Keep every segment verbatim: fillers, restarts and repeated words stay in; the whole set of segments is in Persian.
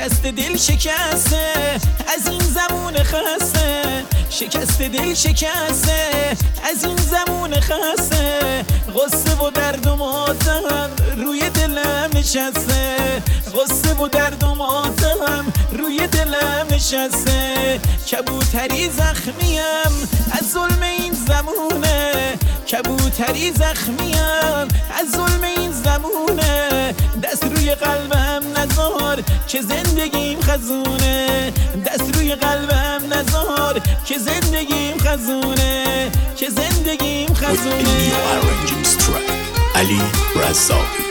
شکست دل شکسته از این زمون خسته، شکست دل شکسته از این زمون خسته، غصه و درد و ماتم روی دلم نشسته، غصه و درد و ماتم روی دلم نشسته. کبوتری زخمیم از ظلم این زمونه، کبوتری زخمیم از ظلم این زمونه، دست روی قلبم نزار که زندگیم خزونه، دست روی قلبم نزار که زندگیم خزونه، که زندگیم خزونه. علی رزاقی.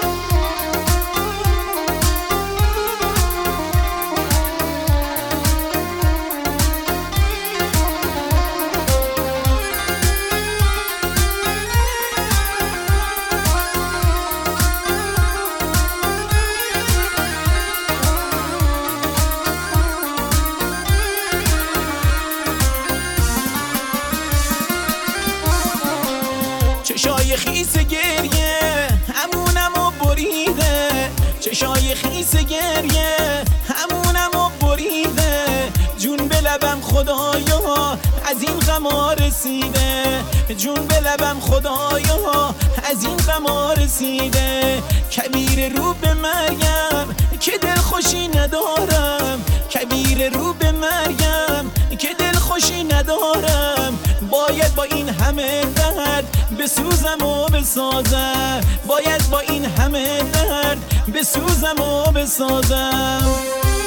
چشای خیس گریه همونم و بریده، چشای خیس گریه همونم و بریده، جون به لبم خدایا از این غما رسیده، جون به لبم خدایا از این غما رسیده. کبیر رو به مریم که دل خوشی ندارم، کبیر رو به مریم که دل خوشی ندارم، باید با این همه درد بسوزم و بسازم، باید با این همه درد بسوزم و بسازم.